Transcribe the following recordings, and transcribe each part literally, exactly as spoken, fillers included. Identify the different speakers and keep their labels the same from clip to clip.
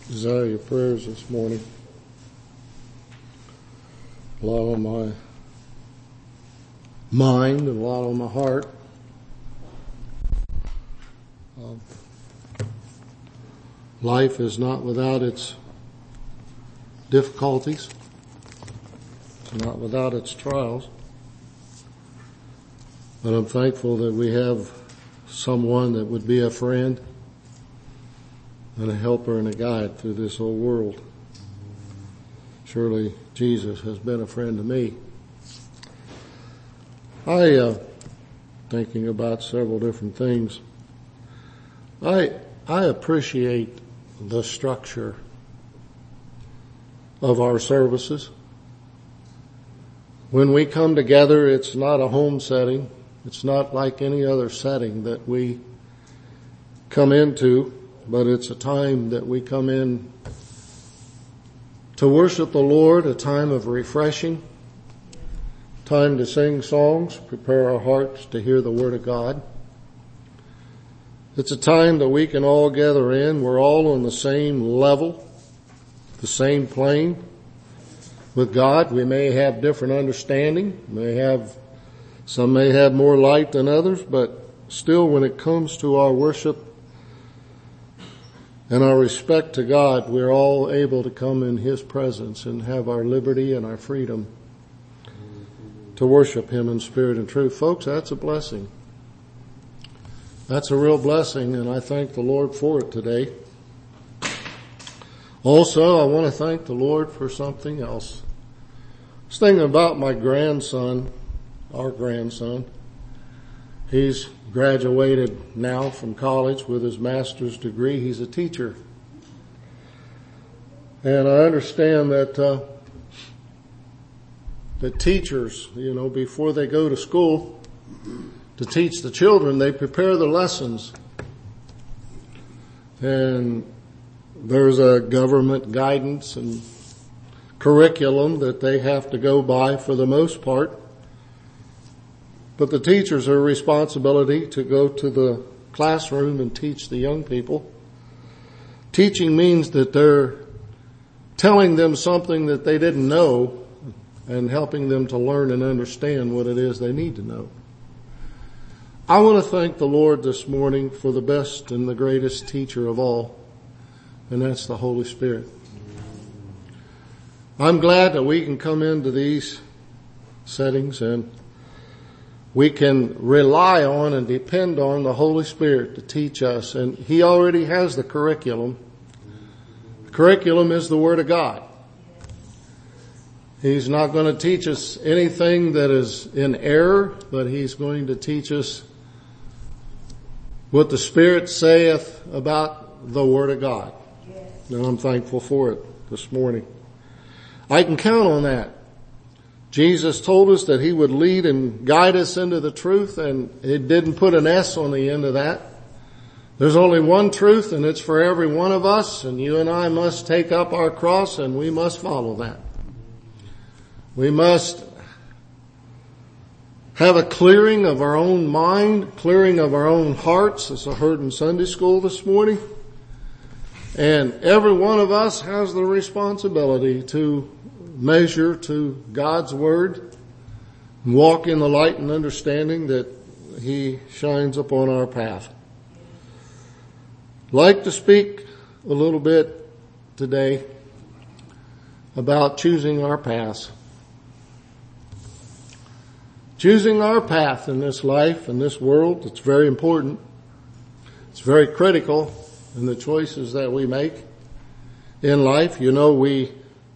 Speaker 1: desire your prayers this morning. A lot on my mind and a lot on my heart. Um, life is not without its difficulties. It's not without its trials. But I'm thankful that we have someone that would be a friend and a helper and a guide through this whole world. Surely Jesus has been a friend to me. I, uh, thinking about several different things, I, I appreciate the structure of our services. When we come together, it's not a home setting. It's not like any other setting that we come into, but it's a time that we come in to worship the Lord, a time of refreshing, time to sing songs, prepare our hearts to hear the Word of God. It's a time that we can all gather in. We're all on the same level, the same plane with God. We may have different understanding, may have, some may have more light than others, but still when it comes to our worship and our respect to God, we're all able to come in His presence and have our liberty and our freedom to worship Him in spirit and truth. Folks, that's a blessing. That's a real blessing, and I thank the Lord for it today. Also, I want to thank the Lord for something else. I was thinking about my grandson, our grandson. He's graduated now from college with his master's degree. He's a teacher. And I understand that, uh, that teachers, you know, before they go to school to teach the children, they prepare the lessons. And there's a government guidance and curriculum that they have to go by for the most part. But the teachers are responsibility to go to the classroom and teach the young people. Teaching means that they're telling them something that they didn't know and helping them to learn and understand what it is they need to know. I want to thank the Lord this morning for the best and the greatest teacher of all, and that's the Holy Spirit. I'm glad that we can come into these settings and we can rely on and depend on the Holy Spirit to teach us. And He already has the curriculum. The curriculum is the Word of God. He's not going to teach us anything that is in error, but He's going to teach us what the Spirit saith about the Word of God. And I'm thankful for it this morning. I can count on that. Jesus told us that He would lead and guide us into the truth, and it didn't put an S on the end of that. There's only one truth, and it's for every one of us, and you and I must take up our cross and we must follow that. We must have a clearing of our own mind, clearing of our own hearts, as I heard in Sunday school this morning. And every one of us has the responsibility to measure to God's Word and walk in the light and understanding that He shines upon our path. I'd like to speak a little bit today about choosing our path. Choosing our path in this life, in this world, it's very important. It's very critical in the choices that we make in life. You know, we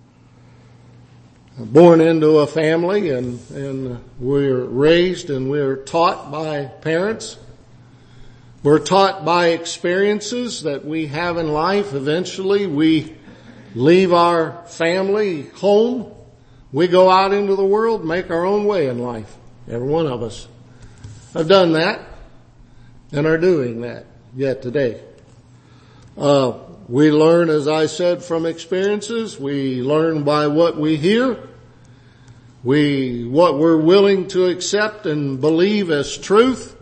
Speaker 1: born into a family and, and we're raised and we're taught by parents. We're taught by experiences that we have in life. Eventually we leave our family home. We go out into the world, make our own way in life. Every one of us have done that and are doing that yet today. Uh, we learn, as I said, from experiences. We learn by what we hear. We, what we're willing to accept and believe as truth.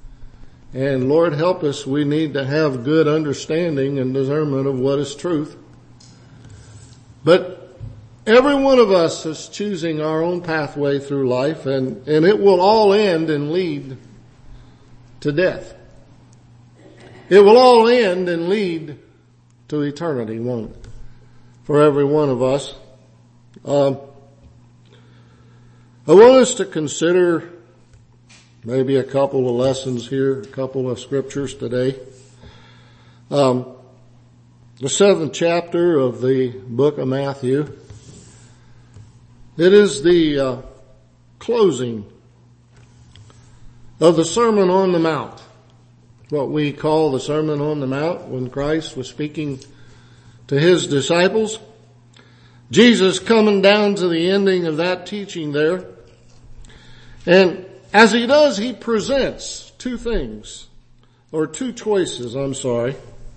Speaker 1: And Lord help us, we need to have good understanding and discernment of what is truth. But every one of us is choosing our own pathway through life, and, and it will all end and lead to death. It will all end and lead to eternity, won't it? For every one of us. Um, I want us to consider maybe a couple of lessons here, a couple of scriptures today. Um, the seventh chapter of the book of Matthew. It is the uh, closing of the Sermon on the Mount, what we call the Sermon on the Mount, when Christ was speaking to his disciples. Jesus coming down to the ending of that teaching there. And as he does, he presents two things, or two choices, I'm sorry,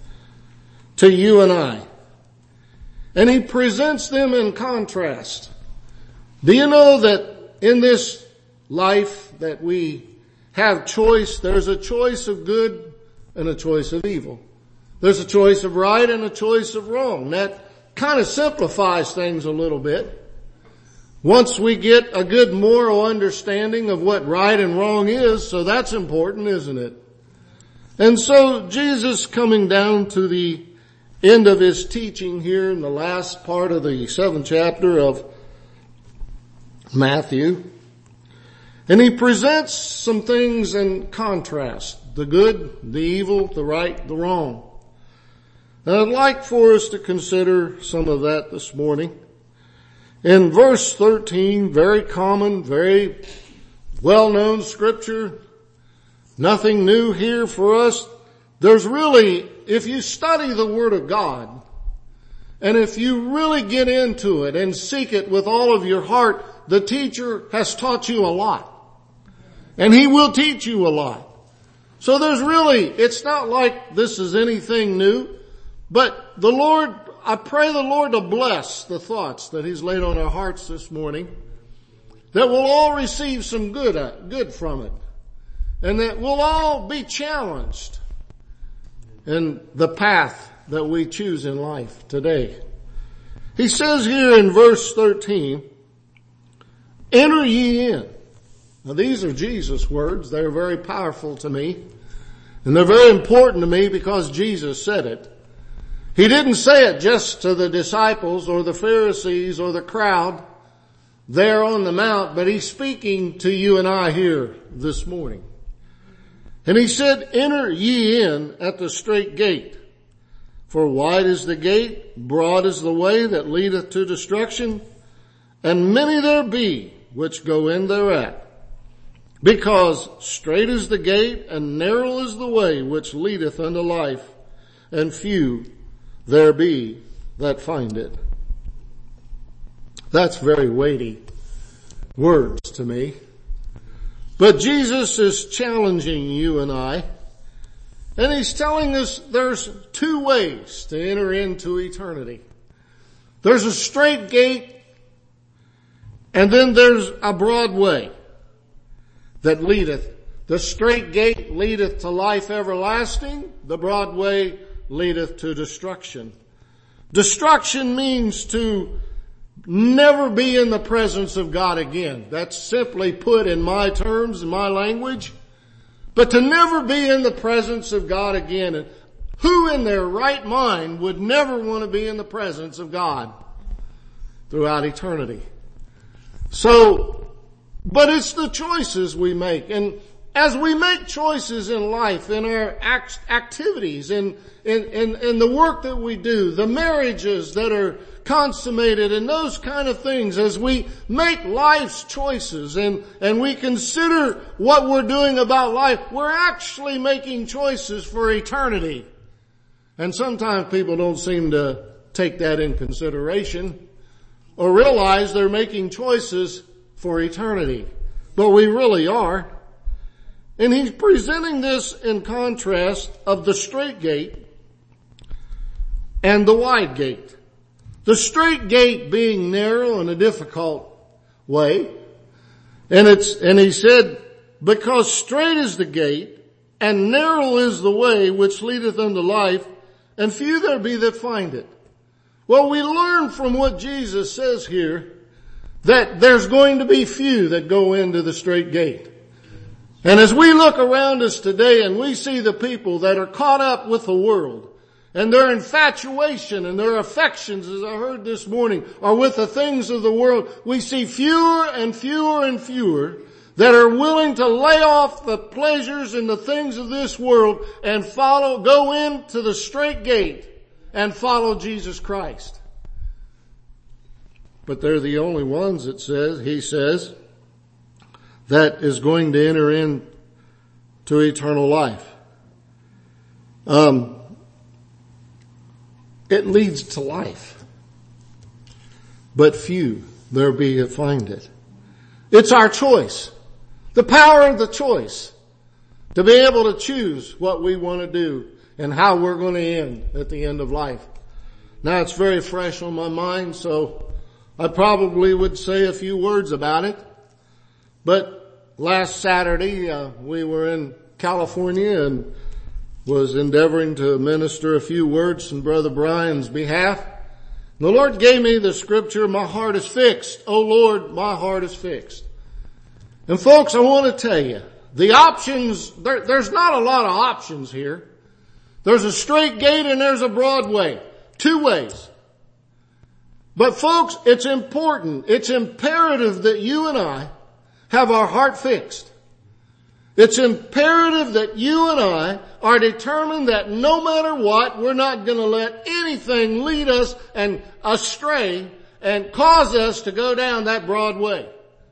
Speaker 1: to you and I. And he presents them in contrast. Do you know that in this life that we have choice, there's a choice of good and a choice of evil. There's a choice of right and a choice of wrong. That kind of simplifies things a little bit. Once we get a good moral understanding of what right and wrong is, so that's important, isn't it? And so Jesus, coming down to the end of his teaching here in the last part of the seventh chapter of Matthew, and he presents some things in contrast, the good, the evil, the right, the wrong. And I'd like for us to consider some of that this morning. In verse thirteen, very common, very well-known scripture, nothing new here for us. There's really, if you study the Word of God, and if you really get into it and seek it with all of your heart, the teacher has taught you a lot. And he will teach you a lot. So there's really, it's not like this is anything new, but the Lord, I pray the Lord to bless the thoughts that he's laid on our hearts this morning, that we'll all receive some good, uh, good from it, and that we'll all be challenged in the path that we choose in life today. He says here in verse thirteen, enter ye in. Now these are Jesus' words. They're very powerful to me. And they're very important to me because Jesus said it. He didn't say it just to the disciples or the Pharisees or the crowd there on the mount, but he's speaking to you and I here this morning. And he said, enter ye in at the strait gate. For wide is the gate, broad is the way that leadeth to destruction, and many there be which go in thereat. Because strait is the gate, and narrow is the way which leadeth unto life, and few there be that find it. That's very weighty words to me. But Jesus is challenging you and I, and he's telling us there's two ways to enter into eternity. There's a straight gate, and then there's a broad way that leadeth. The straight gate leadeth to life everlasting. The broad way leadeth to destruction. Destruction means to never be in the presence of God again. That's simply put in my terms, in my language. But to never be in the presence of God again. And who in their right mind would never want to be in the presence of God throughout eternity? So, but it's the choices we make. And as we make choices in life, in our act- activities, in, in, in, in the work that we do, the marriages that are consummated and those kind of things, as we make life's choices and, and we consider what we're doing about life, we're actually making choices for eternity. And sometimes people don't seem to take that in consideration or realize they're making choices for eternity. But we really are. And he's presenting this in contrast of the straight gate and the wide gate. The straight gate being narrow and a difficult way. And it's, and he said, because straight is the gate and narrow is the way which leadeth unto life, and few there be that find it. Well, we learn from what Jesus says here that there's going to be few that go into the straight gate. And as we look around us today and we see the people that are caught up with the world and their infatuation and their affections, as I heard this morning, are with the things of the world, we see fewer and fewer and fewer that are willing to lay off the pleasures and the things of this world and follow, go into the straight gate and follow Jesus Christ. But they're the only ones, it says, he says, that is going to enter into eternal life. Um, it leads to life, but few there be that find it. It's our choice. The power of the choice to be able to choose what we want to do and how we're going to end at the end of life. Now it's very fresh on my mind, so I probably would say a few words about it. But last Saturday, uh, we were in California and was endeavoring to minister a few words on Brother Brian's behalf. The Lord gave me the scripture, my heart is fixed. Oh Lord, my heart is fixed. And folks, I want to tell you, the options, there, there's not a lot of options here. There's a straight gate and there's a broad way. Two ways. But folks, it's important, it's imperative that you and I have our heart fixed. It's imperative that you and I are determined that no matter what, we're not going to let anything lead us and astray and cause us to go down that broad way.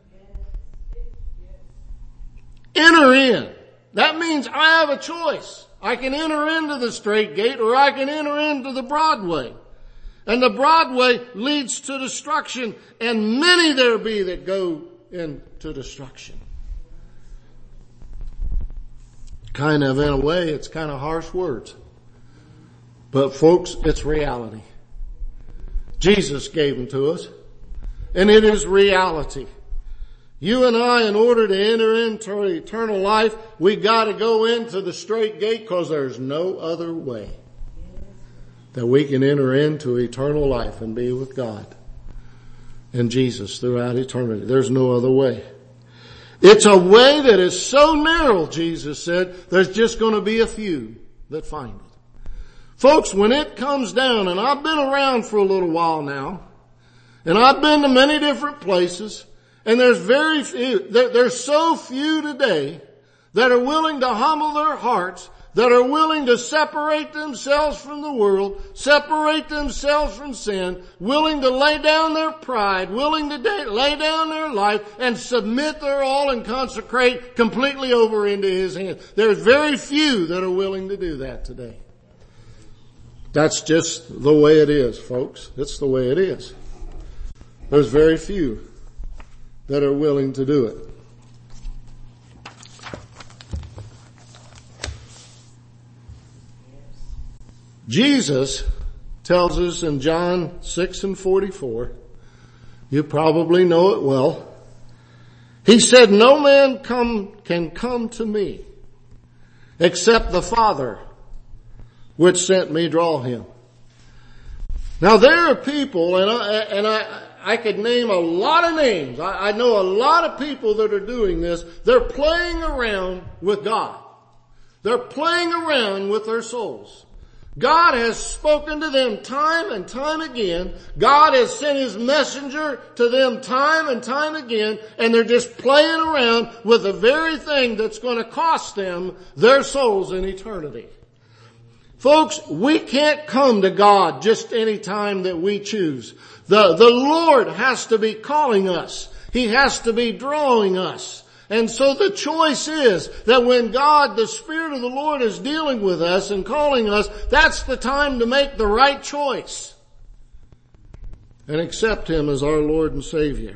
Speaker 1: Enter in. That means I have a choice. I can enter into the straight gate or I can enter into the broad way. And the broad way leads to destruction, and many there be that go into destruction. Kind of, in a way, it's kind of harsh words. But folks, it's reality. Jesus gave them to us, and it is reality. You and I, in order to enter into eternal life, we got to go into the straight gate because there's no other way that we can enter into eternal life and be with God and Jesus throughout eternity. There's no other way. It's a way that is so narrow, Jesus said, there's just going to be a few that find it. Folks, when it comes down, and I've been around for a little while now, and I've been to many different places, and there's very few, there, there's so few today that are willing to humble their hearts, that are willing to separate themselves from the world, separate themselves from sin, willing to lay down their pride, willing to da- lay down their life and submit their all and consecrate completely over into His hands. There's very few that are willing to do that today. That's just the way it is, folks. It's the way it is. There's very few that are willing to do it. Jesus tells us in John six and forty-four, you probably know it well. He said, no man come, can come to me except the Father which sent me draw him. Now there are people, and I, and I, I could name a lot of names. I, I know a lot of people that are doing this. They're playing around with God. They're playing around with their souls. God has spoken to them time and time again. God has sent His messenger to them time and time again, and they're just playing around with the very thing that's going to cost them their souls in eternity. Folks, we can't come to God just any time that we choose. The, the Lord has to be calling us. He has to be drawing us. And so the choice is that when God, the Spirit of the Lord, is dealing with us and calling us, that's the time to make the right choice and accept Him as our Lord and Savior.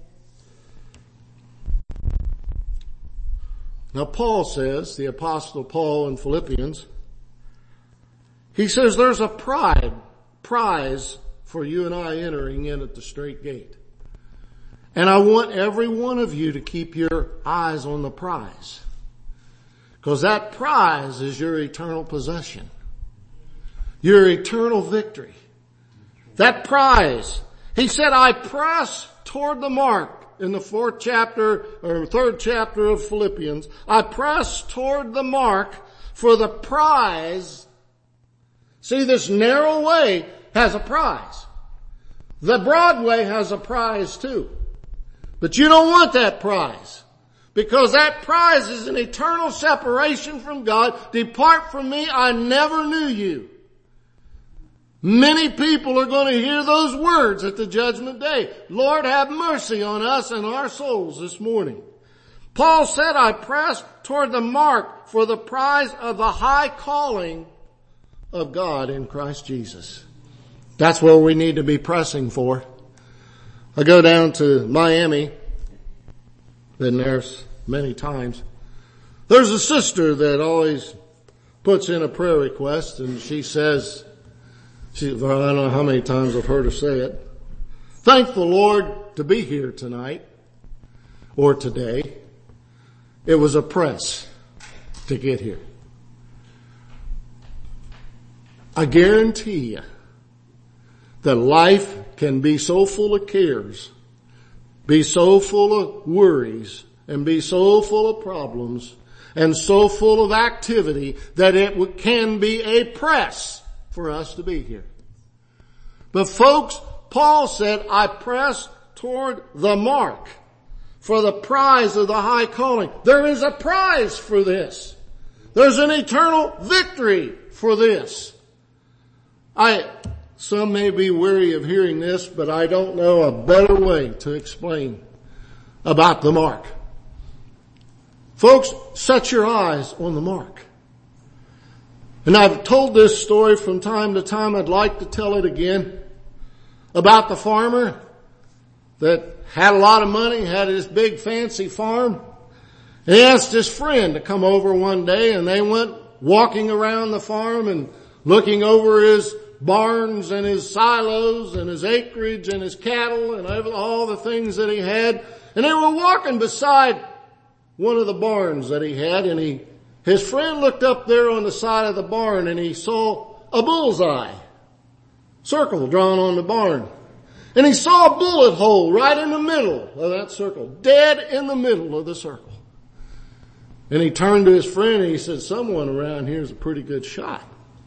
Speaker 1: Now Paul says, the Apostle Paul in Philippians, he says there's a pride, prize for you and I entering in at the straight gate. And I want every one of you to keep your eyes on the prize. Because that prize is your eternal possession. Your eternal victory. That prize. He said, I press toward the mark. In the fourth chapter or third chapter of Philippians, I press toward the mark for the prize. See, this narrow way has a prize. The broad way has a prize too. But you don't want that prize, because that prize is an eternal separation from God. Depart from me, I never knew you. Many people are going to hear those words at the judgment day. Lord, have mercy on us and our souls this morning. Paul said, I press toward the mark for the prize of the high calling of God in Christ Jesus. That's where we need to be pressing for. I go down to Miami. Been there many times. There's a sister that always puts in a prayer request, and she says, She, well, I don't know how many times I've heard her say it. Thank the Lord to be here tonight or today. It was a press to get here. I guarantee you that life can be so full of cares, be so full of worries, and be so full of problems, and so full of activity that it can be a press for us to be here. But folks, Paul said, I press toward the mark for the prize of the high calling. There is a prize for this. There's an eternal victory for this. I, some may be weary of hearing this, but I don't know a better way to explain about the mark. Folks, set your eyes on the mark. And I've told this story from time to time. I'd like to tell it again about the farmer that had a lot of money, had his big fancy farm. And he asked his friend to come over one day, and they went walking around the farm and looking over his barns and his silos and his acreage and his cattle and all the things that he had. And they were walking beside one of the barns that he had, and he His friend looked up there on the side of the barn, and he saw a bullseye circle drawn on the barn. And he saw a bullet hole right in the middle of that circle, dead in the middle of the circle. And he turned to his friend and he said, someone around here is a pretty good shot.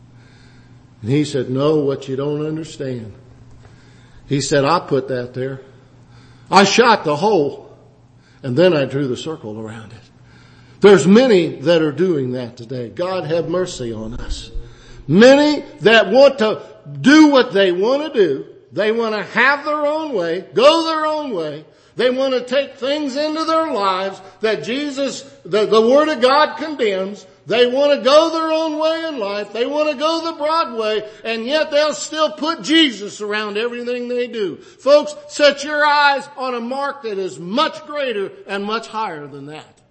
Speaker 1: And he said, no, what you don't understand. He said, I put that there. I shot the hole, and then I drew the circle around it. There's many that are doing that today. God have mercy on us. Many that want to do what they want to do. They want to have their own way, go their own way. They want to take things into their lives that Jesus, the, the Word of God condemns. They want to go their own way in life. They want to go the broad way, and yet they'll still put Jesus around everything they do. Folks, set your eyes on a mark that is much greater and much higher than that.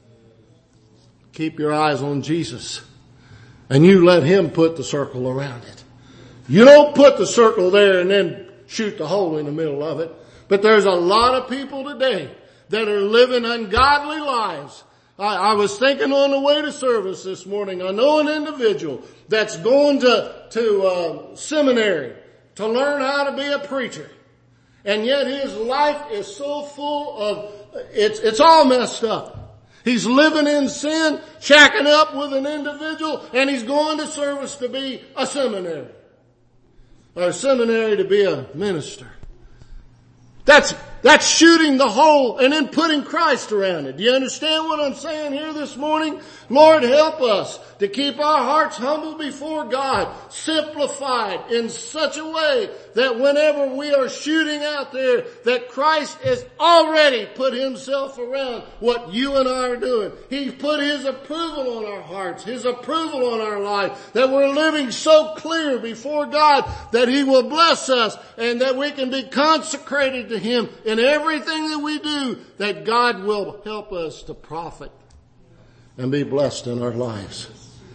Speaker 1: Keep your eyes on Jesus, and you let Him put the circle around it. You don't put the circle there and then shoot the hole in the middle of it. But there's a lot of people today that are living ungodly lives. I, I was thinking on the way to service this morning, I know an individual that's going to, to uh, seminary to learn how to be a preacher. And yet his life is so full of, it's, it's all messed up. He's living in sin, shacking up with an individual, and he's going to service to be a seminary. Or a seminary to be a minister. That's, that's shooting the hole and then putting Christ around it. Do you understand what I'm saying here this morning? Lord, help us to keep our hearts humble before God, simplified in such a way that whenever we are shooting out there, that Christ has already put Himself around what you and I are doing. He's put His approval on our hearts, His approval on our life, that we're living so clear before God that He will bless us and that we can be consecrated to Him in everything that we do, that God will help us to profit and be blessed in our lives.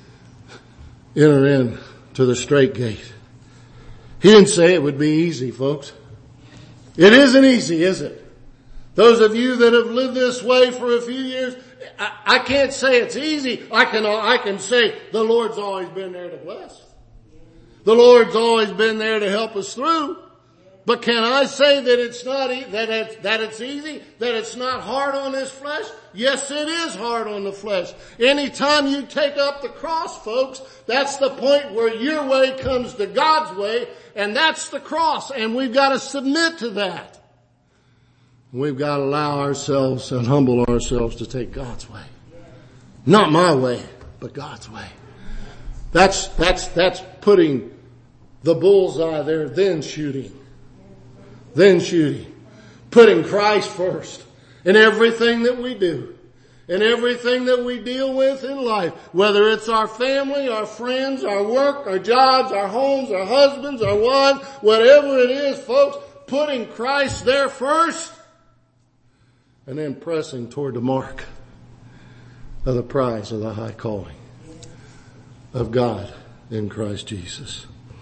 Speaker 1: Enter in to the straight gate. He didn't say it would be easy, folks. It isn't easy, is it? Those of you that have lived this way for a few years, I, I can't say it's easy. I can, I can say the Lord's always been there to bless. The Lord's always been there to help us through. But can I say that it's not, e- that it's, that it's easy? That it's not hard on this flesh? Yes, it is hard on the flesh. Anytime you take up the cross, folks, that's the point where your way comes to God's way, and that's the cross, and we've got to submit to that. We've got to allow ourselves and humble ourselves to take God's way. Not my way, but God's way. That's, that's, that's putting the bullseye there, then shooting. Then shooting. Putting Christ first in everything that we do. In everything that we deal with in life. Whether it's our family, our friends, our work, our jobs, our homes, our husbands, our wives, whatever it is, folks, putting Christ there first. And then pressing toward the mark of the prize of the high calling of God in Christ Jesus.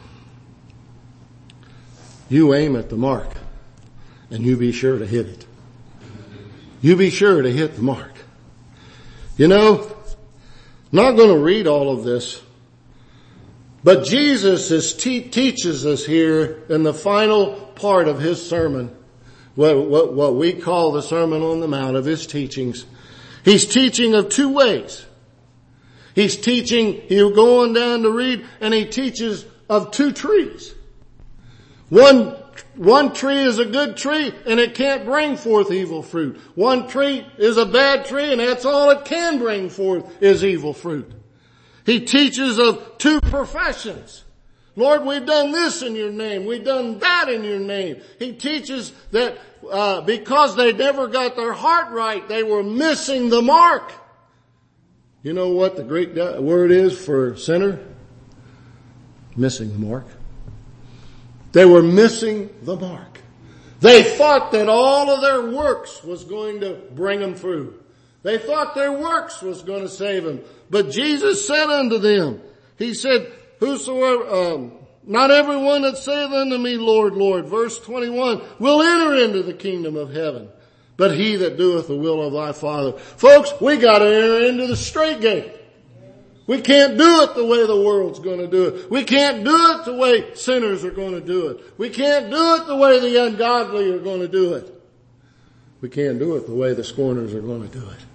Speaker 1: You aim at the mark and you be sure to hit it. You be sure to hit the mark. You know, not going to read all of this, but Jesus is te- teaches us here in the final part of his sermon, what, what, what we call the Sermon on the Mount, of his teachings. He's teaching of two ways. He's teaching, he'll go on down to read, and he teaches of two trees. One, one tree is a good tree and it can't bring forth evil fruit. One tree is a bad tree and that's all it can bring forth is evil fruit. He teaches of two professions. Lord, we've done this in your name. We've done that in your name. He teaches that uh, because they never got their heart right, they were missing the mark. You know what the Greek word is for sinner? Missing the mark. They were missing the mark. They thought that all of their works was going to bring them through. They thought their works was going to save them. But Jesus said unto them, he said, whosoever, um, not everyone that saith unto me, Lord, Lord, verse twenty-one, will enter into the kingdom of heaven, but he that doeth the will of thy Father. Folks, we got to enter into the straight gate. We can't do it the way the world's going to do it. We can't do it the way sinners are going to do it. We can't do it the way the ungodly are going to do it. We can't do it the way the scorners are going to do it.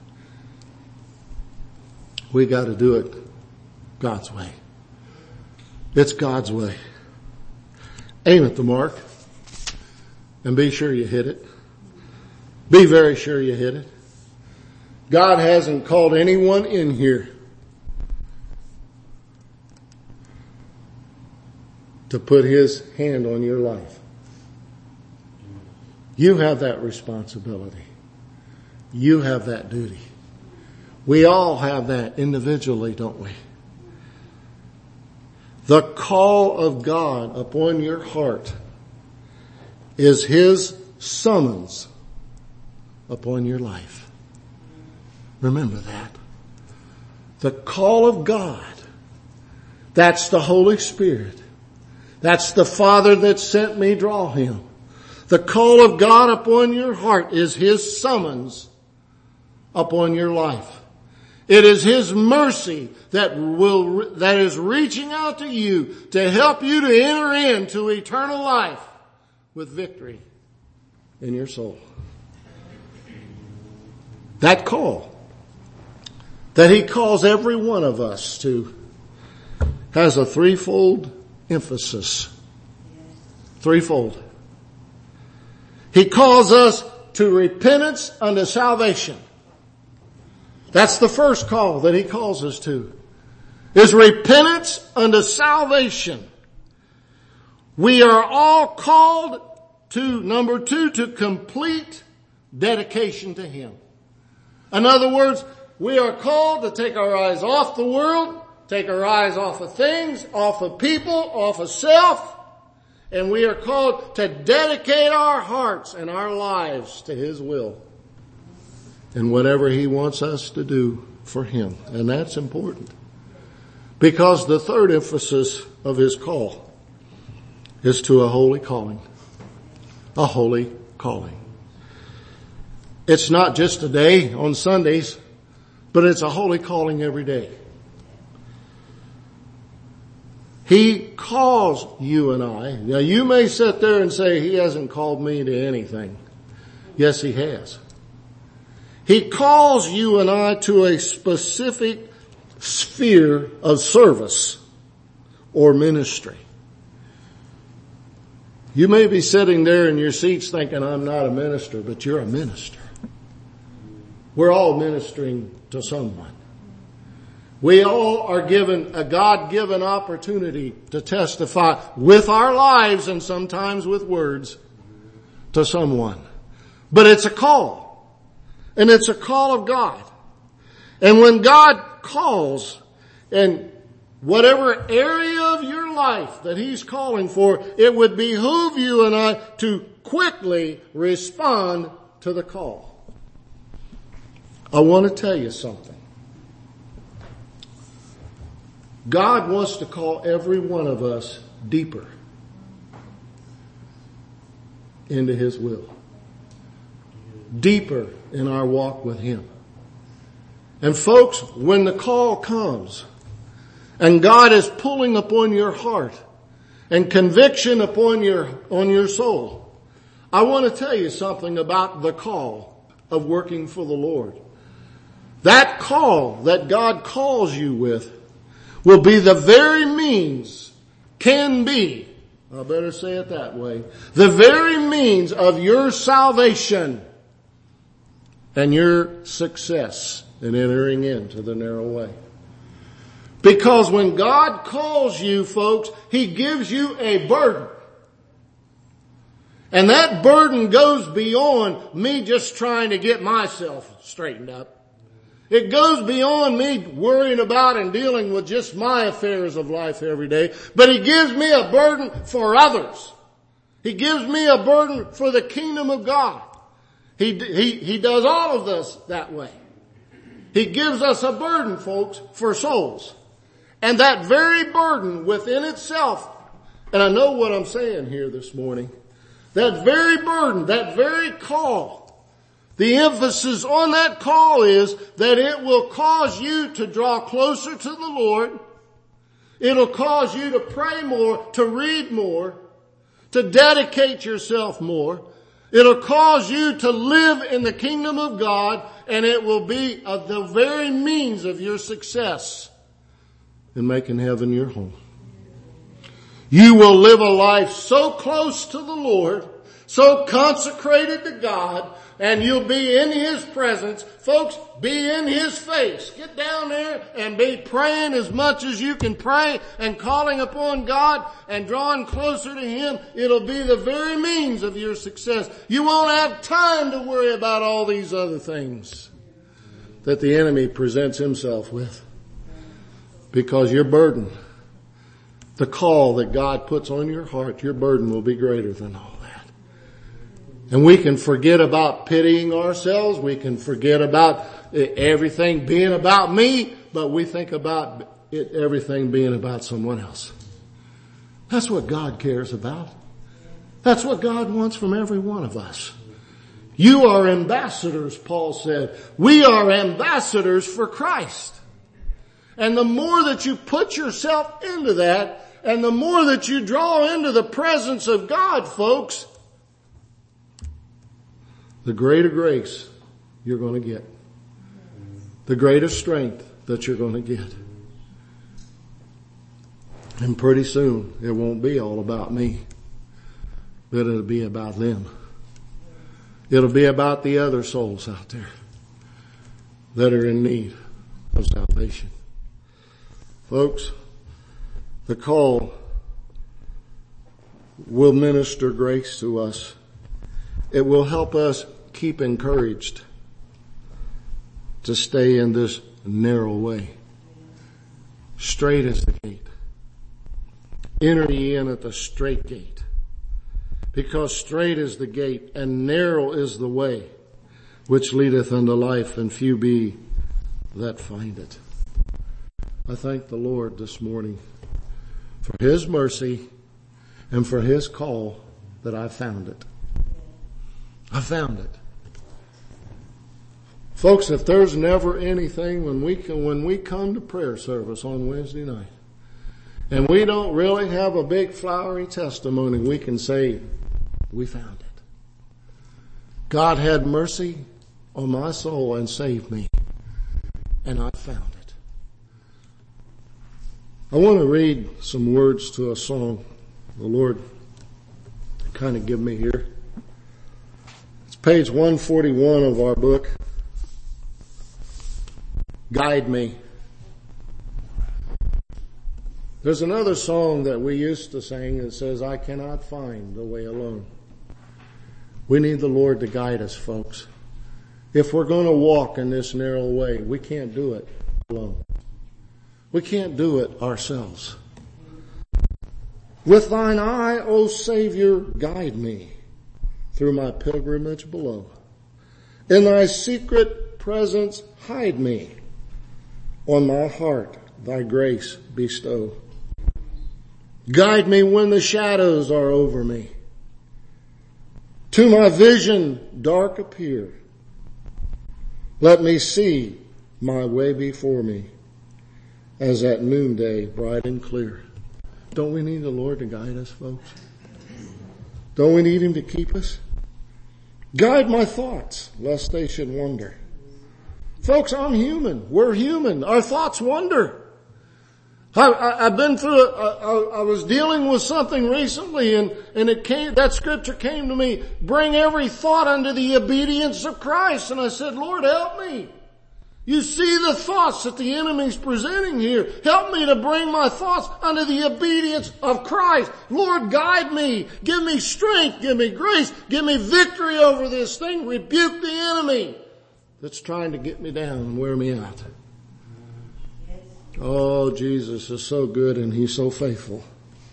Speaker 1: We got to do it God's way. It's God's way. Aim at the mark and be sure you hit it. Be very sure you hit it. God hasn't called anyone in here to put his hand on your life. You have that responsibility. You have that duty. We all have that individually, don't we? The call of God upon your heart is his summons upon your life. Remember that. The call of God, that's the Holy Spirit. That's the Father that sent me, draw him. The call of God upon your heart is his summons upon your life. It is his mercy that will, that is reaching out to you to help you to enter into eternal life with victory in your soul. That call that he calls every one of us to has a threefold emphasis. Threefold. He calls us to repentance unto salvation. That's the first call that he calls us to. Is repentance unto salvation. We are all called to, number two, to complete dedication to him. In other words, we are called to take our eyes off the world, take our eyes off of things, off of people, off of self, and we are called to dedicate our hearts and our lives to his will and whatever he wants us to do for him. And that's important. Because the third emphasis of his call is to a holy calling. A holy calling. It's not just a day on Sundays, but it's a holy calling every day. He calls you and I. Now you may sit there and say, He hasn't called me to anything. Yes, He has. He calls you and I to a specific sphere of service or ministry. You may be sitting there in your seats thinking, I'm not a minister, but you're a minister. We're all ministering to someone. We all are given a God-given opportunity to testify with our lives and sometimes with words to someone. But it's a call. And it's a call of God. And when God calls, and whatever area of your life that He's calling for, it would behoove you and I to quickly respond to the call. I want to tell you something. God wants to call every one of us deeper into His will. Deeper in our walk with Him. And folks, when the call comes and God is pulling upon your heart and conviction upon your, on your soul, I want to tell you something about the call of working for the Lord. That call that God calls you with will be the very means, can be, I better say it that way, the very means of your salvation and your success in entering into the narrow way. Because when God calls you, folks, He gives you a burden. And that burden goes beyond me just trying to get myself straightened up. It goes beyond me worrying about and dealing with just my affairs of life every day. But He gives me a burden for others. He gives me a burden for the kingdom of God. He, he, he does all of this that way. He gives us a burden, folks, for souls. And that very burden within itself, and I know what I'm saying here this morning, that very burden, that very call, the emphasis on that call is that it will cause you to draw closer to the Lord. It'll cause you to pray more, to read more, to dedicate yourself more. It'll cause you to live in the kingdom of God, and it will be of the very means of your success in making heaven your home. You will live a life so close to the Lord, so consecrated to God, and you'll be in His presence. Folks, be in His face. Get down there and be praying as much as you can pray and calling upon God and drawing closer to Him. It'll be the very means of your success. You won't have time to worry about all these other things that the enemy presents himself with. Because your burden, the call that God puts on your heart, your burden will be greater than all. And we can forget about pitying ourselves. We can forget about everything being about me, but we think about it, everything being about someone else. That's what God cares about. That's what God wants from every one of us. You are ambassadors, Paul said. We are ambassadors for Christ. And the more that you put yourself into that, and the more that you draw into the presence of God, folks, the greater grace you're going to get. The greater strength that you're going to get. And pretty soon it won't be all about me, but it'll be about them. It'll be about the other souls out there that are in need of salvation. Folks, the call will minister grace to us. It will help us keep encouraged to stay in this narrow way. Straight is the gate. Enter ye in at the straight gate. Because straight is the gate and narrow is the way which leadeth unto life, and few be that find it. I thank the Lord this morning for His mercy and for His call that I found it. I found it. Folks, if there's never anything when we can, when we come to prayer service on Wednesday night, and we don't really have a big flowery testimony, we can say, we found it. God had mercy on my soul and saved me, and I found it. I want to read some words to a song the Lord kind of give me here. It's page one forty-one of our book, Guide Me. There's another song that we used to sing that says, I cannot find the way alone. We need the Lord to guide us, folks. If we're going to walk in this narrow way, we can't do it alone. We can't do it ourselves. With thine eye, O Savior, guide me through my pilgrimage below. In thy secret presence hide me. On my heart thy grace bestow. Guide me when the shadows are over me. To my vision dark appear. Let me see my way before me as at noonday bright and clear. Don't we need the Lord to guide us, folks? Don't we need Him to keep us? Guide my thoughts lest they should wander. Folks, I'm human. We're human. Our thoughts wander. I, I, I've been through it. I, I was dealing with something recently, and, and it came, that scripture came to me, bring every thought under the obedience of Christ. And I said, Lord, help me. You see the thoughts that the enemy's presenting here. Help me to bring my thoughts under the obedience of Christ. Lord, guide me. Give me strength. Give me grace. Give me victory over this thing. Rebuke the enemy that's trying to get me down and wear me out. Oh, Jesus is so good and He's so faithful.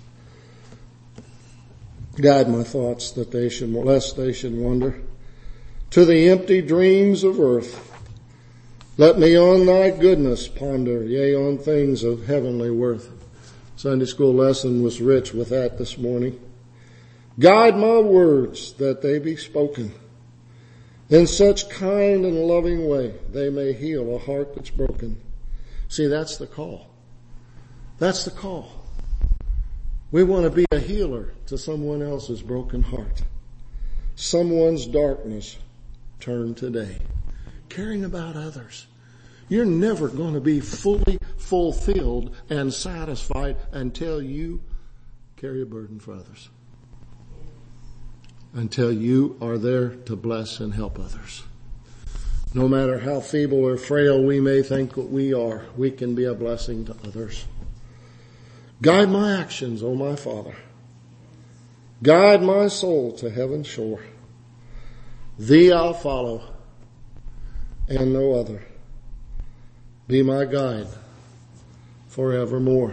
Speaker 1: Guide my thoughts that they should, lest they should wander to the empty dreams of earth. Let me on thy goodness ponder, yea, on things of heavenly worth. Sunday school lesson was rich with that this morning. Guide my words that they be spoken in such kind and loving way they may heal a heart that's broken. See, that's the call. That's the call. We want to be a healer to someone else's broken heart. Someone's darkness turned today. Caring about others. You're never going to be fully fulfilled and satisfied until you carry a burden for others. Until you are there to bless and help others. No matter how feeble or frail we may think that we are, we can be a blessing to others. Guide my actions, O my Father. Guide my soul to heaven's shore. Thee I'll follow, and no other. Be my guide forevermore.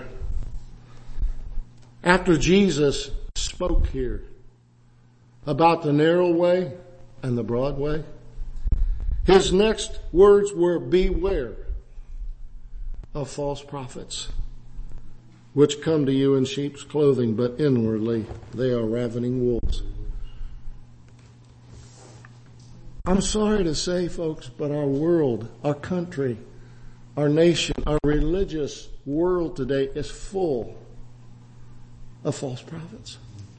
Speaker 1: After Jesus spoke here about the narrow way and the broad way, His next words were, beware of false prophets, which come to you in sheep's clothing, but inwardly they are ravening wolves. I'm sorry to say, folks, but our world, our country, our nation, our religious world today is full of false prophets.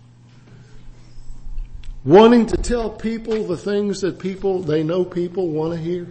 Speaker 1: Wanting to tell people the things that people, they know people want to hear.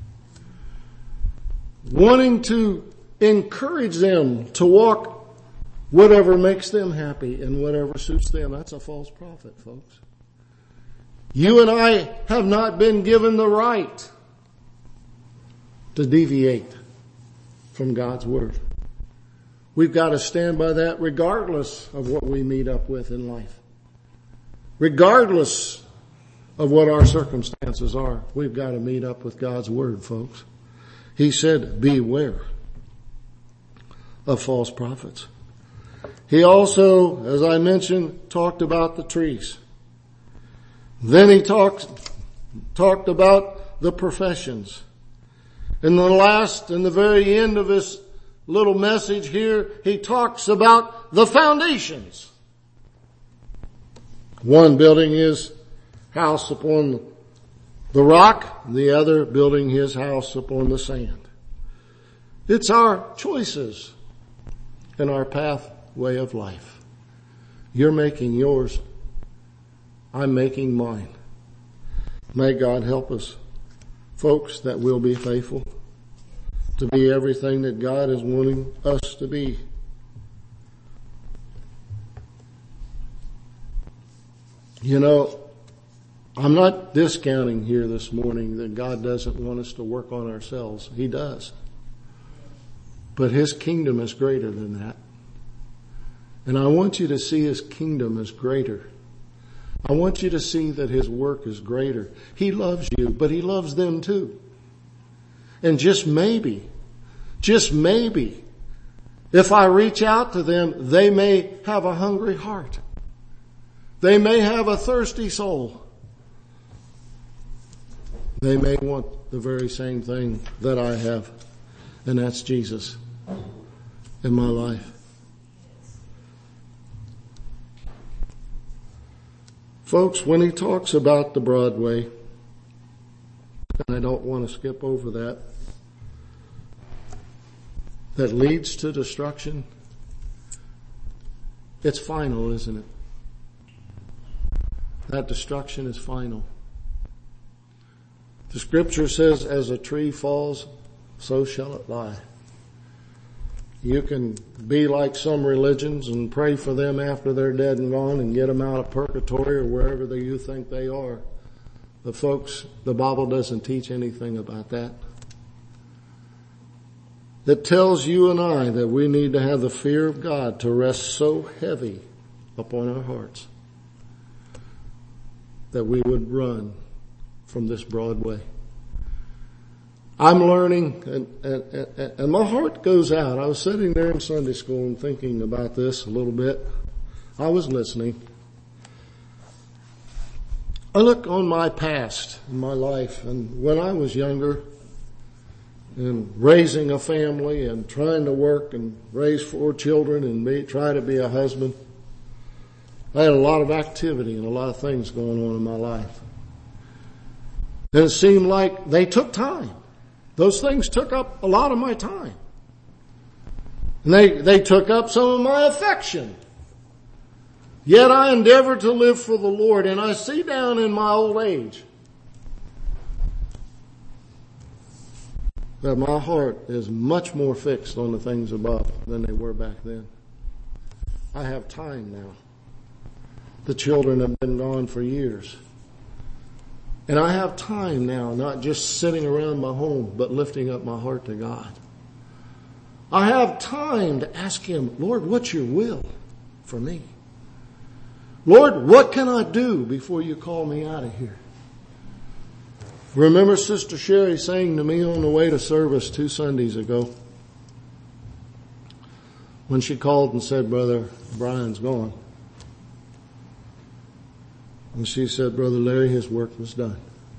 Speaker 1: Wanting to encourage them to walk whatever makes them happy and whatever suits them. That's a false prophet, folks. You and I have not been given the right to deviate from God's Word. We've got to stand by that regardless of what we meet up with in life. Regardless of what our circumstances are, we've got to meet up with God's Word, folks. He said, beware of false prophets. He also, as I mentioned, talked about the trees. Then he talked, talked about the professions. In the last, in the very end of his little message here, he talks about the foundations. One building his house upon the rock, the other building his house upon the sand. It's our choices and our path way of life. You're making yours. I'm making mine. May God help us, folks, that we'll be faithful to be everything that God is wanting us to be. You know, I'm not discounting here this morning that God doesn't want us to work on ourselves. He does. But His kingdom is greater than that. And I want you to see His kingdom as greater. I want you to see that His work is greater. He loves you, but He loves them too. And just maybe, just maybe, if I reach out to them, they may have a hungry heart. They may have a thirsty soul. They may want the very same thing that I have, and that's Jesus in my life. Folks, when he talks about the broad way, and I don't want to skip over that, that leads to destruction, it's final, isn't it? That destruction is final. The scripture says, as a tree falls, so shall it lie. You can be like some religions and pray for them after they're dead and gone and get them out of purgatory or wherever they, you think they are. But folks, the Bible doesn't teach anything about that. It tells you and I that we need to have the fear of God to rest so heavy upon our hearts that we would run from this broad way. I'm learning, and, and, and my heart goes out. I was sitting there in Sunday school and thinking about this a little bit. I was listening. I look on my past in my life, and when I was younger and raising a family and trying to work and raise four children and be, try to be a husband, I had a lot of activity and a lot of things going on in my life. And it seemed like they took time. Those things took up a lot of my time. And they, they took up some of my affection. Yet I endeavor to live for the Lord, and I see down in my old age that my heart is much more fixed on the things above than they were back then. I have time now. The children have been gone for years. And I have time now, not just sitting around my home, but lifting up my heart to God. I have time to ask Him, Lord, what's your will for me? Lord, what can I do before you call me out of here? Remember Sister Sherry saying to me on the way to service two Sundays ago, when she called and said, Brother Brian's gone. And she said, Brother Larry, his work was done.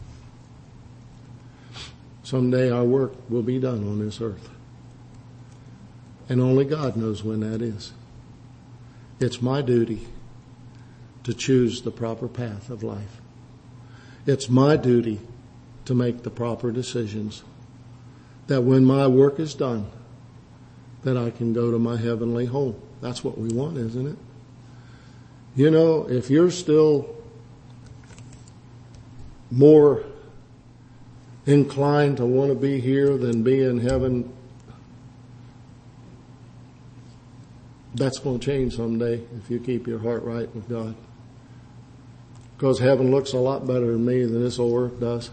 Speaker 1: Someday our work will be done on this earth. And only God knows when that is. It's my duty to choose the proper path of life. It's my duty to make the proper decisions. That when my work is done, that I can go to my heavenly home. That's what we want, isn't it? You know, if you're still more inclined to want to be here than be in heaven, that's going to change someday if you keep your heart right with God. Because heaven looks a lot better to me than this old earth does.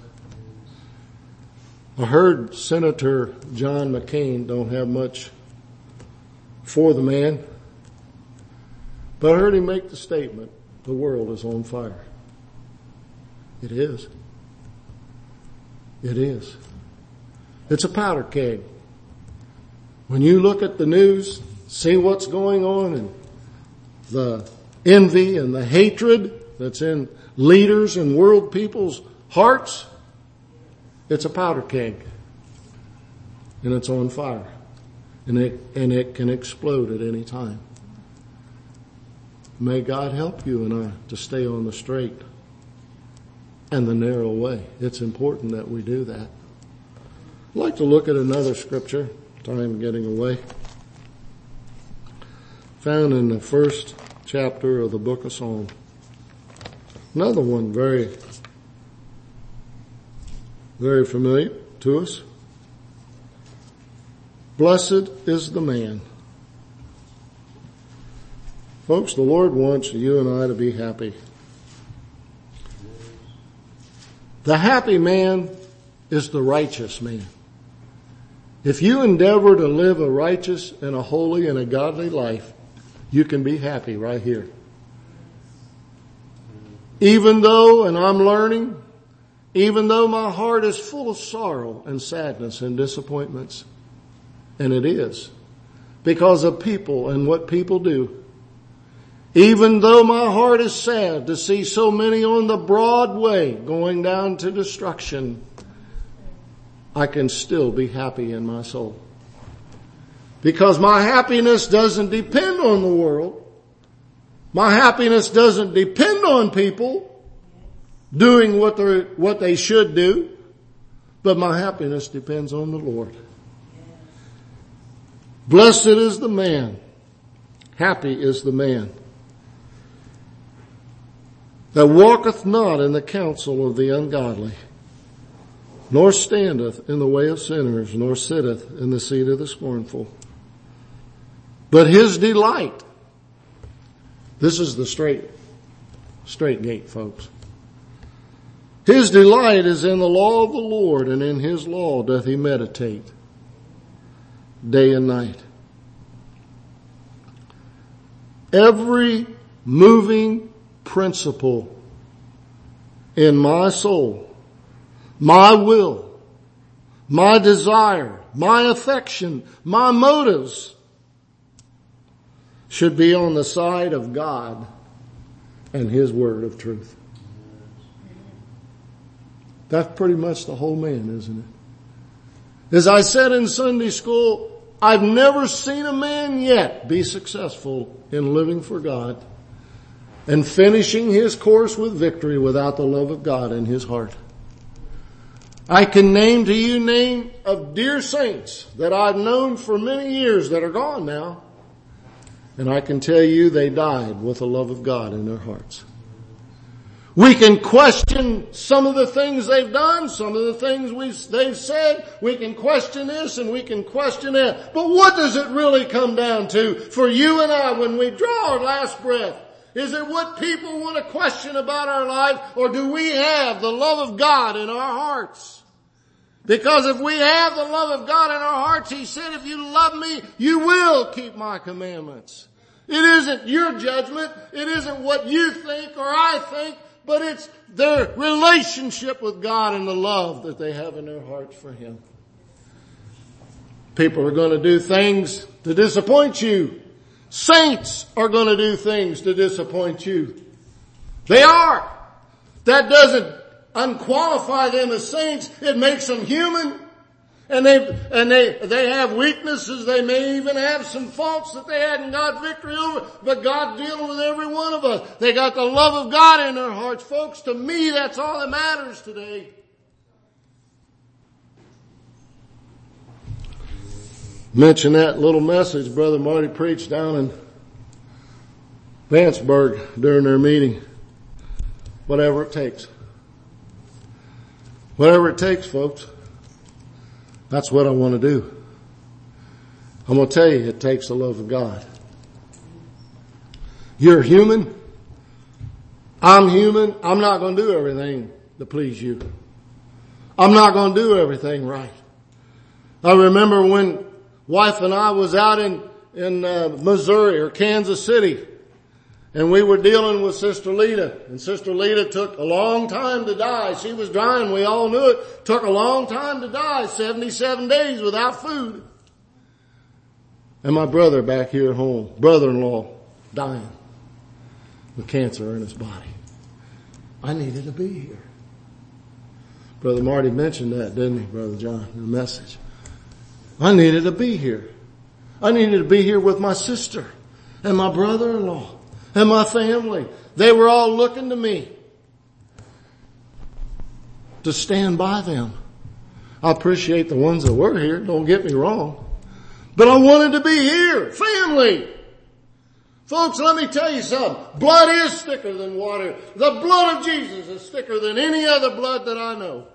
Speaker 1: I heard Senator John McCain don't have much for the man, but I heard him make the statement, the world is on fire. It is. It is. It's a powder keg. When you look at the news, see what's going on and the envy and the hatred that's in leaders and world people's hearts, it's a powder keg. And it's on fire. And it, and it can explode at any time. May God help you and I to stay on the straight and the narrow way. It's important that we do that. I'd like to look at another scripture. Time getting away. found in the first chapter of the book of Psalms. Another one very, very familiar to us. Blessed is the man. Folks, the Lord wants you and I to be happy. The happy man is the righteous man. If you endeavor to live a righteous and a holy and a godly life, you can be happy right here. Even though, and I'm learning, even though my heart is full of sorrow and sadness and disappointments, and it is, because of people and what people do, even though my heart is sad to see so many on the broad way going down to destruction, I can still be happy in my soul. Because my happiness doesn't depend on the world. My happiness doesn't depend on people doing what they what they should do. But my happiness depends on the Lord. Blessed is the man. Happy is the man that walketh not in the counsel of the ungodly, nor standeth in the way of sinners, nor sitteth in the seat of the scornful. But his delight, this is the straight, straight gate, folks. His delight is in the law of the Lord, and in his law doth he meditate day and night. Every moving principle in my soul, my will, my desire, my affection, my motives should be on the side of God and his word of truth. That's pretty much the whole man, isn't it? As I said in Sunday school, I've never seen a man yet be successful in living for God and finishing his course with victory without the love of God in his heart. I can name to you name of dear saints that I've known for many years that are gone now. And I can tell you they died with the love of God in their hearts. We can question some of the things they've done, some of the things we've, they've said. We can question this and we can question that. But what does it really come down to for you and I when we draw our last breath? Is it what people want to question about our life, or do we have the love of God in our hearts? Because if we have the love of God in our hearts, he said, if you love me, you will keep my commandments. It isn't your judgment. It isn't what you think or I think, but it's their relationship with God and the love that they have in their hearts for him. People are going to do things to disappoint you. Saints are going to do things to disappoint you. They are. That doesn't unqualify them as saints. It makes them human. And they, and they, they have weaknesses. They may even have some faults that they hadn't got victory over. But God's dealing with every one of us. They got the love of God in their hearts. Folks, to me, that's all that matters today. Mention that little message Brother Marty preached down in Vanceburg during their meeting. Whatever it takes. Whatever it takes, folks. That's what I want to do. I'm going to tell you, it takes the love of God. You're human. I'm human. I'm not going to do everything to please you. I'm not going to do everything right. I remember when wife and I was out in, in uh, Missouri or Kansas City, and we were dealing with Sister Lita. And Sister Lita took a long time to die. She was dying. We all knew it. Took a long time to die. seventy-seven days without food. And my brother back here at home, brother-in-law, dying with cancer in his body. I needed to be here. Brother Marty mentioned that, didn't he, Brother John, in the message? I needed to be here. I needed to be here with my sister and my brother-in-law and my family. They were all looking to me to stand by them. I appreciate the ones that were here, don't get me wrong. But I wanted to be here. Family. Folks, let me tell you something. Blood is thicker than water. The blood of Jesus is thicker than any other blood that I know.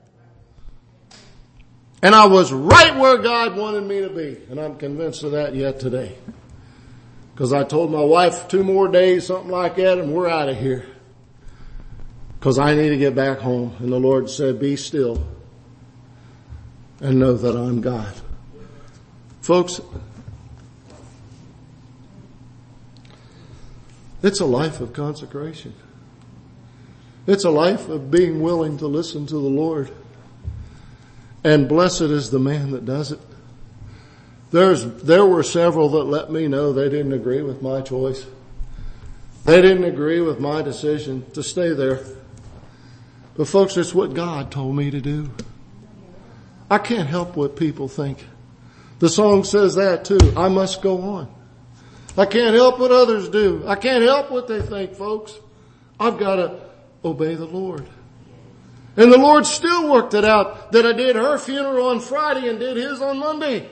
Speaker 1: And I was right where God wanted me to be. And I'm convinced of that yet today. Because I told my wife two more days, something like that, and we're out of here. Because I need to get back home. And the Lord said, be still and know that I'm God. Folks, it's a life of consecration. It's a life of being willing to listen to the Lord. And blessed is the man that does it. There's, there were several that let me know they didn't agree with my choice. They didn't agree with my decision to stay there. But folks, it's what God told me to do. I can't help what people think. The song says that too. I must go on. I can't help what others do. I can't help what they think, folks. I've got to obey the Lord. And the Lord still worked it out that I did her funeral on Friday and did his on Monday.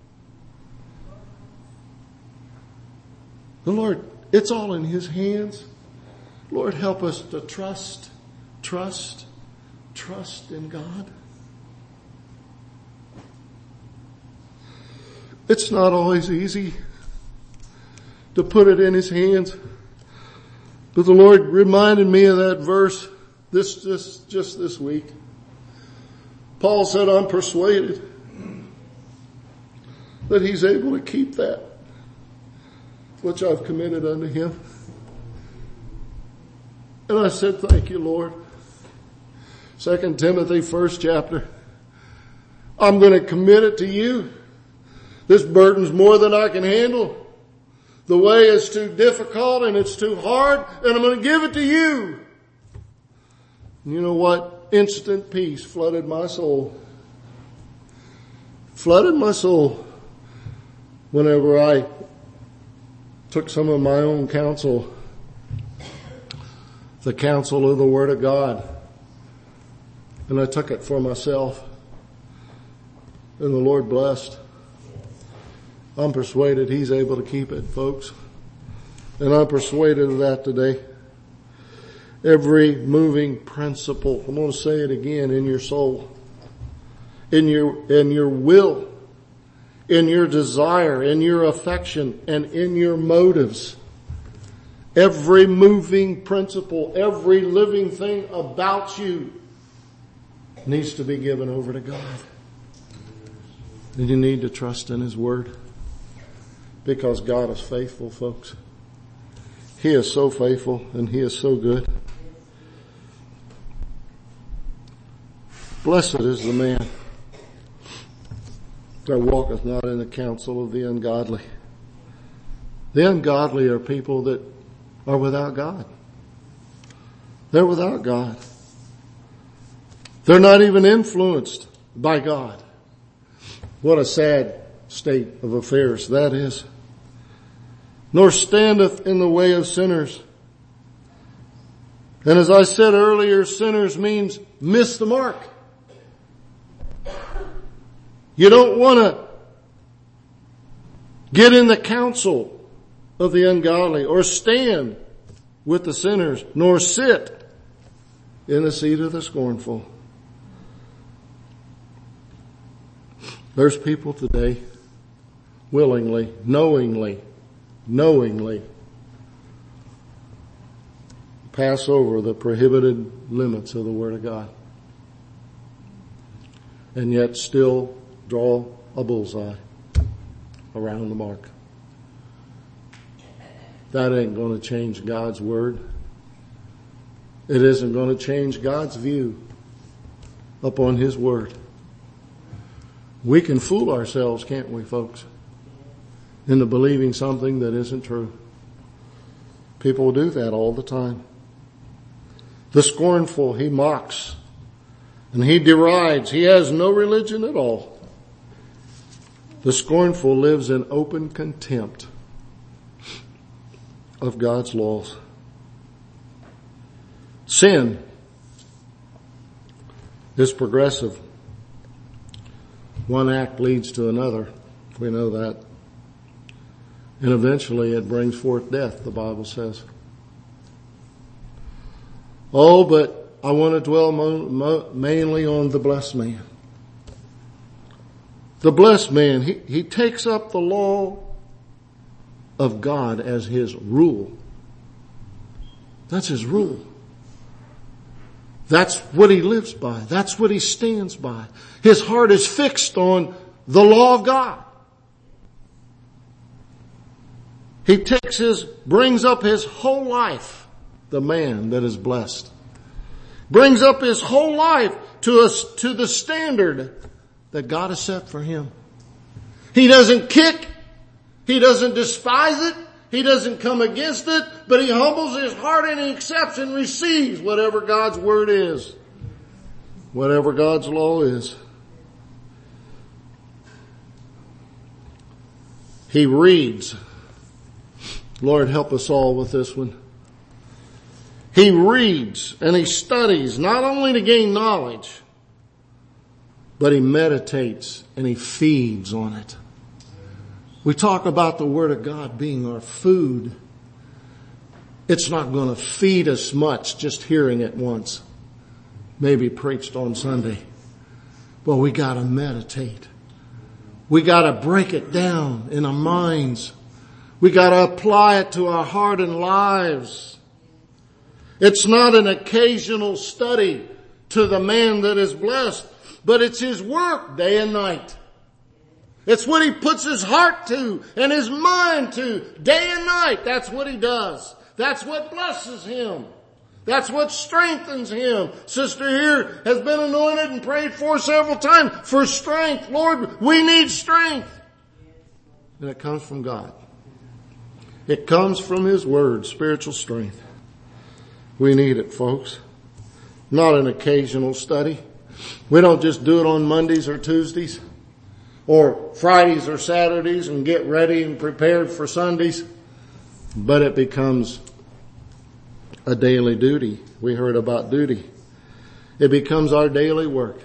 Speaker 1: The Lord, it's all in his hands. Lord, help us to trust, trust, trust in God. It's not always easy to put it in his hands. But the Lord reminded me of that verse this, this, just this week. Paul said, I'm persuaded that he's able to keep that which I've committed unto him. And I said, thank you, Lord. Second Timothy, first chapter. I'm going to commit it to you. This burden's more than I can handle. The way is too difficult and it's too hard, and I'm going to give it to you. And you know what? Instant peace flooded my soul. Flooded my soul whenever I took some of my own counsel, the counsel of the Word of God, and I took it for myself. And the Lord blessed. I'm persuaded he's able to keep it, folks. And I'm persuaded of that today. Every moving principle, I'm going to say it again, in your soul, in your, in your will, in your desire, in your affection, and in your motives. Every moving principle, every living thing about you needs to be given over to God. And you need to trust in his word. Because God is faithful, folks. He is so faithful and he is so good. Blessed is the man that walketh not in the counsel of the ungodly. The ungodly are people that are without God. They're without God. They're not even influenced by God. What a sad state of affairs that is. Nor standeth in the way of sinners. And as I said earlier, sinners means miss the mark. You don't want to get in the counsel of the ungodly or stand with the sinners, nor sit in the seat of the scornful. There's people today willingly, knowingly, knowingly pass over the prohibited limits of the Word of God and yet still draw a bullseye around the mark. That ain't going to change God's Word. It isn't going to change God's view upon His Word. We can fool ourselves, can't we, folks, into believing something that isn't true. People do that all the time. The scornful, he mocks and he derides. He has no religion at all. The scornful lives in open contempt of God's laws. Sin is progressive. One act leads to another. We know that. And eventually it brings forth death, the Bible says. Oh, but I want to dwell mo- mo- mainly on the blessed man. The blessed man, he, he takes up the law of God as his rule. That's his rule. That's what he lives by. That's what he stands by. His heart is fixed on the law of God. He takes his, brings up his whole life, the man that is blessed. Brings up his whole life to us, to the standard that God has set for him. He doesn't kick. He doesn't despise it. He doesn't come against it, but he humbles his heart and he accepts and receives whatever God's word is. Whatever God's law is. He reads. Lord, help us all with this one. He reads and he studies not only to gain knowledge, but he meditates and he feeds on it. We talk about the Word of God being our food. It's not going to feed us much just hearing it once. Maybe preached on Sunday. But we got to meditate. We got to break it down in our minds. We got to apply it to our heart and lives. It's not an occasional study to the man that is blessed, but it's his work day and night. It's what he puts his heart to and his mind to day and night. That's what he does. That's what blesses him. That's what strengthens him. Sister here has been anointed and prayed for several times for strength. Lord, we need strength. And it comes from God. It comes from his word, spiritual strength. We need it, folks. Not an occasional study. We don't just do it on Mondays or Tuesdays or Fridays or Saturdays and get ready and prepared for Sundays, but it becomes a daily duty. We heard about duty. It becomes our daily work,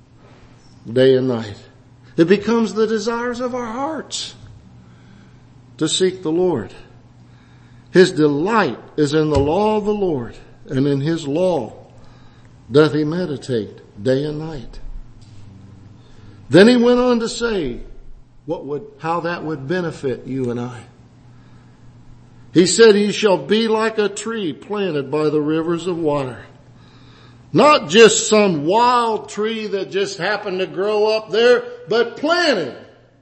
Speaker 1: day and night. It becomes the desires of our hearts to seek the Lord. His delight is in the law of the Lord, and in his law doth he meditate day and night. Then he went on to say what would, how that would benefit you and I. He said, "He shall be like a tree planted by the rivers of water." Not just some wild tree that just happened to grow up there, but planted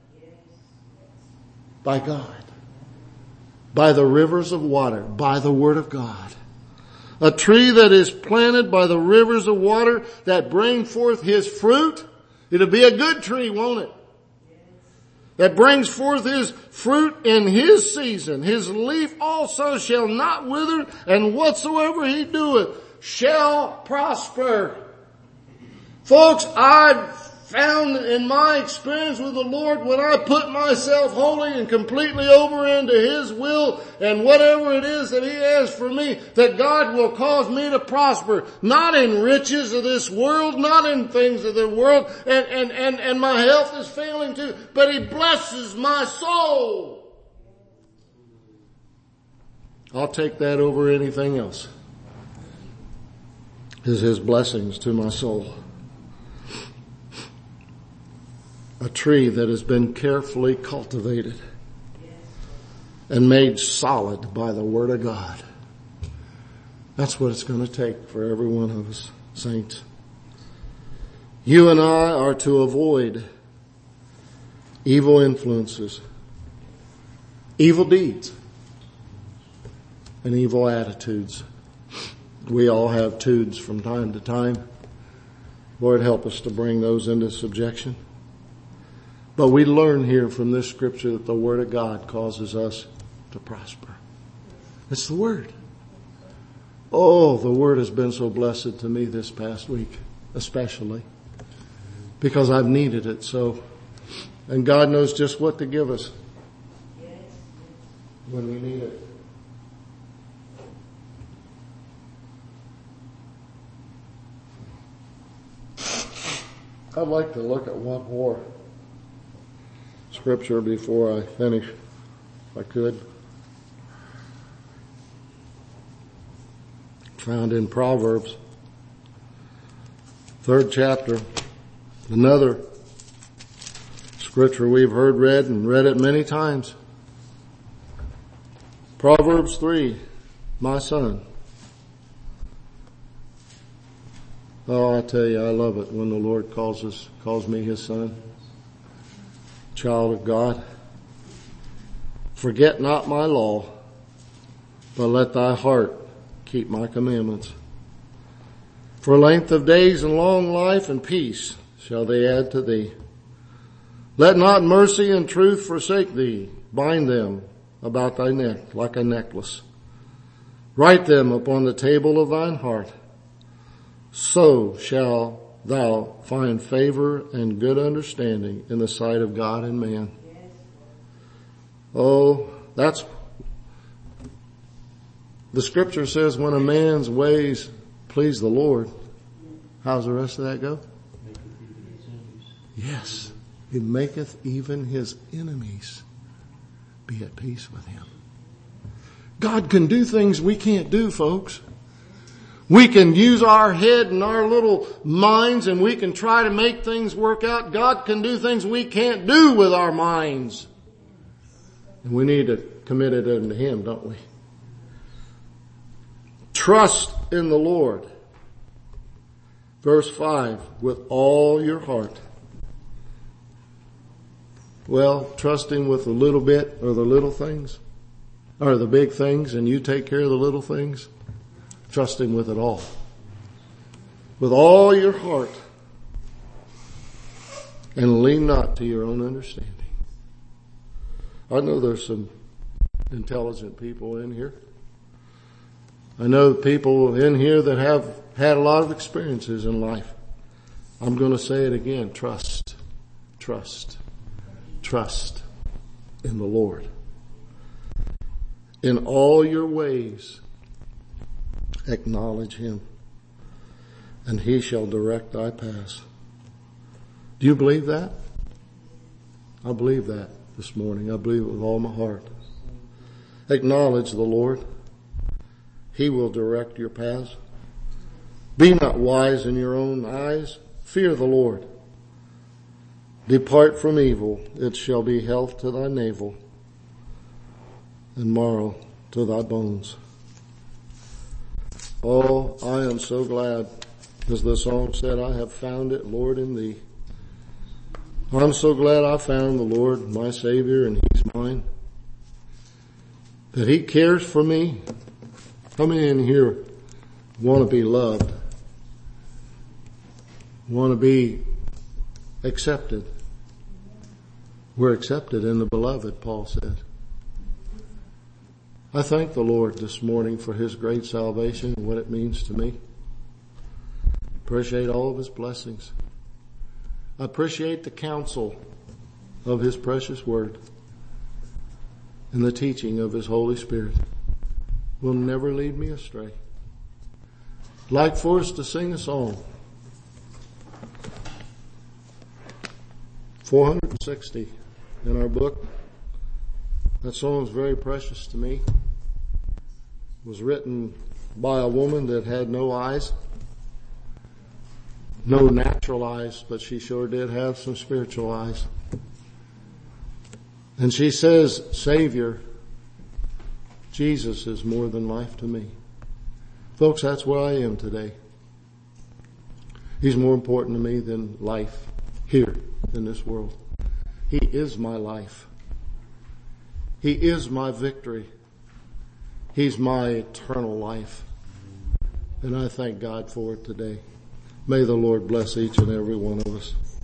Speaker 1: by God. By the rivers of water, by the word of God. A tree that is planted by the rivers of water that bring forth his fruit. It'll be a good tree, won't it? That brings forth his fruit in his season. His leaf also shall not wither, and whatsoever he doeth shall prosper. Folks, I've found in my experience with the Lord, when I put myself wholly and completely over into his will and whatever it is that he has for me, that God will cause me to prosper, not in riches of this world, not in things of the world, and, and, and, and my health is failing too, but he blesses my soul. I'll take that over anything else. Is his blessings to my soul. A tree that has been carefully cultivated and made solid by the Word of God. That's what it's going to take for every one of us, saints. You and I are to avoid evil influences, evil deeds, and evil attitudes. We all have tudes from time to time. Lord, help us to bring those into subjection. But we learn here from this scripture that the Word of God causes us to prosper. It's the Word. Oh, the Word has been so blessed to me this past week, especially because I've needed it so. And God knows just what to give us when we need it. I'd like to look at one more scripture before I finish. if I could. Found in Proverbs, third chapter, another scripture we've heard read and read it many times. Proverbs three, my son. Oh, I tell you, I love it when the Lord calls us, calls me his son. Child of God. Forget not my law, but let thy heart keep my commandments. For length of days and long life and peace shall they add to thee. Let not mercy and truth forsake thee. Bind them about thy neck like a necklace. Write them upon the table of thine heart. So shall thou find favor and good understanding in the sight of God and man. Oh, that's, the scripture says when a man's ways please the Lord, how's the rest of that go? Yes, he maketh even his enemies be at peace with him. God can do things we can't do, folks. We can use our head and our little minds and we can try to make things work out. God can do things we can't do with our minds. And we need to commit it unto him, don't we? Trust in the Lord. Verse five, with all your heart. Well, trust him with a little bit or the little things or the big things and you take care of the little things. Trust him with it all. With all your heart. And lean not to your own understanding. I know there's some intelligent people in here. I know people in here that have had a lot of experiences in life. I'm going to say it again. Trust, trust, trust in the Lord. In all your ways, acknowledge him, and he shall direct thy paths. Do you believe that? I believe that this morning. I believe it with all my heart. Acknowledge the Lord. He will direct your paths. Be not wise in your own eyes. Fear the Lord. Depart from evil. It shall be health to thy navel and marrow to thy bones. Oh, I am so glad, as the song said, I have found it, Lord, in thee. I'm so glad I found the Lord, my Savior, and he's mine. That he cares for me. How many in here want to be loved? Want to be accepted? We're accepted in the beloved, Paul said. I thank the Lord this morning for his great salvation and what it means to me. Appreciate all of his blessings. I appreciate the counsel of his precious word and the teaching of his Holy Spirit. Will never lead me astray. I'd like for us to sing a song. four hundred sixty in our book. That song is very precious to me. It was written by a woman that had no eyes. No natural eyes, but she sure did have some spiritual eyes. And she says, Savior, Jesus is more than life to me. Folks, that's where I am today. He's more important to me than life here in this world. He is my life. He is my victory. He's my eternal life. And I thank God for it today. May the Lord bless each and every one of us.